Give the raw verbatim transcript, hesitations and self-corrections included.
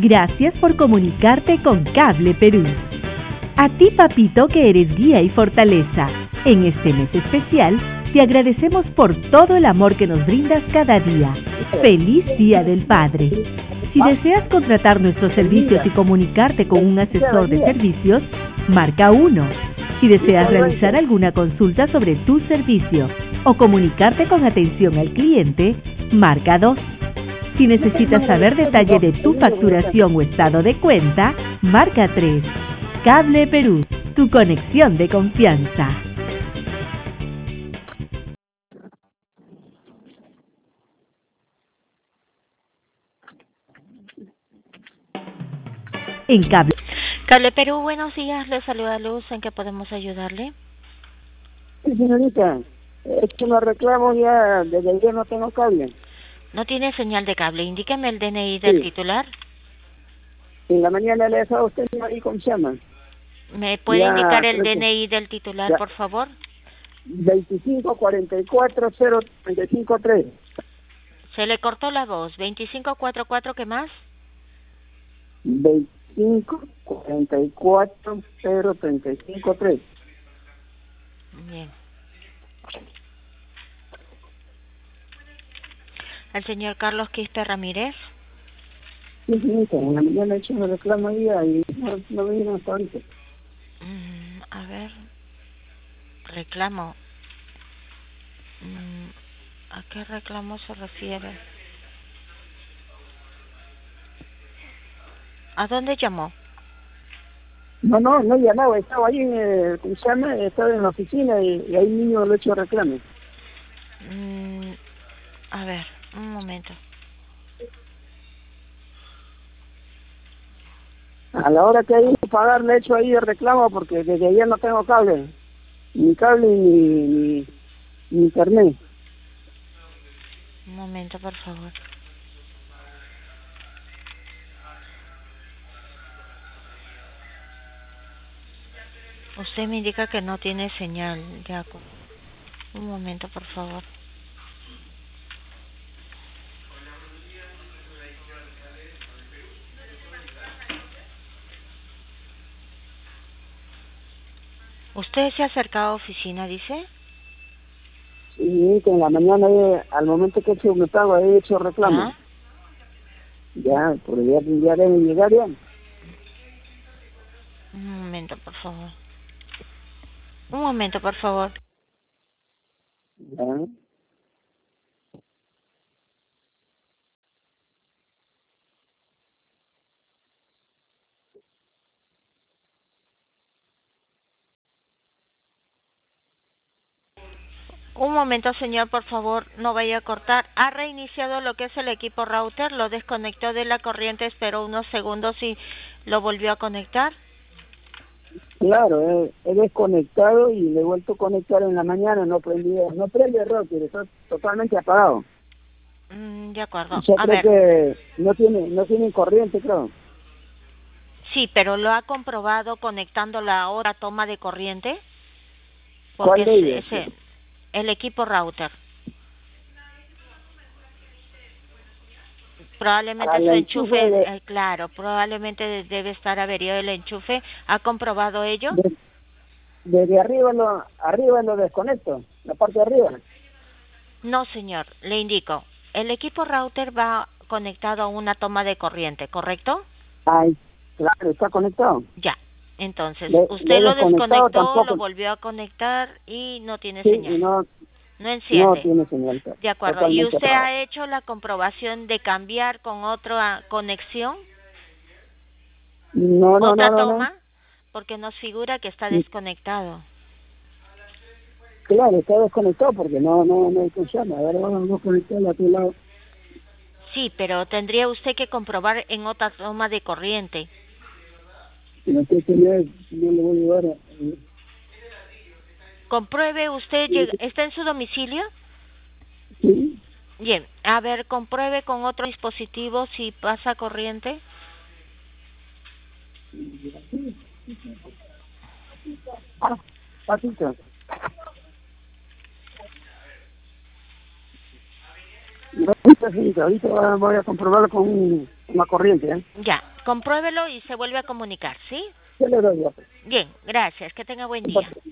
Gracias por comunicarte con Cable Perú. A ti, papito, que eres guía y fortaleza. En este mes especial, te agradecemos por todo el amor que nos brindas cada día. ¡Feliz Día del Padre! Si deseas contratar nuestros servicios y comunicarte con un asesor de servicios, marca uno. Si deseas realizar alguna consulta sobre tu servicio o comunicarte con atención al cliente, marca dos. Si necesitas saber detalle de tu facturación o estado de cuenta, marca tres. Cable Perú, tu conexión de confianza. En Cable. Cable Perú, buenos días, le saluda Luz, ¿en qué podemos ayudarle? Sí, señorita, es que lo reclamo ya, desde ayer no tengo cable. No tiene señal de cable, indíqueme el D N I del Sí. titular. En la mañana le he dejado a usted ahí con llama. ¿Me puede Ya, indicar el creo que- D N I del titular, ya. por favor? veinticinco cuarenta y cuatro cero treinta y cinco tres. Se le cortó la voz. veinticinco cuarenta y cuatro, ¿qué más? veinticinco cuarenta y cuatro cero treinta y cinco tres. Bien. El señor Carlos Quispe Ramírez. Sí, señorita, en la mañana he hecho un reclamo ahí y no, no me vino hasta ahorita. Mm, a ver. Reclamo. Mm, ¿A qué reclamo se refiere? ¿A dónde llamó? No, no, no llamaba, estaba ahí, eh, ¿cómo se llama? Estaba en la oficina y, y ahí mismo lo he hecho reclamo. Mm, a ver, un momento. A la hora que hay que pagar le he hecho ahí el reclamo porque desde ayer no tengo cable, ni cable ni, ni, ni internet. Un momento, por favor. Usted me indica que no tiene señal, Jaco. Un momento, por favor. ¿Usted se ha acercado a oficina, dice? Sí, que en la mañana, eh, al momento que he hecho me pago, he hecho reclamo. ¿Ah? Ya, por ya, ya deben llegar ya. Un momento, por favor. Un momento, por favor. Ya. Un momento, señor, por favor, no vaya a cortar. Ha reiniciado lo que es el equipo router, lo desconectó de la corriente, esperó unos segundos y lo volvió a conectar. Claro, he, he desconectado y le he vuelto a conectar en la mañana, no prendí, no prende el router, está totalmente apagado. Mm, de acuerdo. Yo A creo ver, que no tiene, no tiene corriente, creo. sí, pero lo ha comprobado conectando la hora toma de corriente. ¿Cuál Porque de es, ellos? es el equipo router. Probablemente Al su enchufe enchufe, de, eh, claro, probablemente debe estar averiado el enchufe. ¿Ha comprobado ello? de, desde arriba lo, arriba lo desconecto, la parte de arriba. No, señor, le indico. El equipo router va conectado a una toma de corriente, ¿correcto? Ay, claro, está conectado. Ya. Entonces, Le, le usted he lo desconectado desconectó, lo tampoco. volvió a conectar y no tiene Sí, y señal. no, No no enciende. tiene señal. De acuerdo. ¿Y Totalmente usted apagado. ha hecho la comprobación de cambiar con otra conexión? No, no, ¿Otra no, no, no. toma? Porque nos figura que está desconectado. Claro, está desconectado porque no, no, no funciona. A ver, vamos a conectarlo a tu lado. Sí, pero tendría usted que comprobar en otra toma de corriente. Si no tiene señal, no le voy a llevar a... Compruebe usted, lleg- ¿está en su domicilio? Sí. Bien, a ver, compruebe con otro dispositivo si pasa corriente. Ah, patito. No, ahorita sí, ahorita voy a comprobarlo con una corriente, ¿eh? Ya, compruébelo y se vuelve a comunicar, ¿sí? Yo le doy ya. Bien, gracias. Que tenga buen día.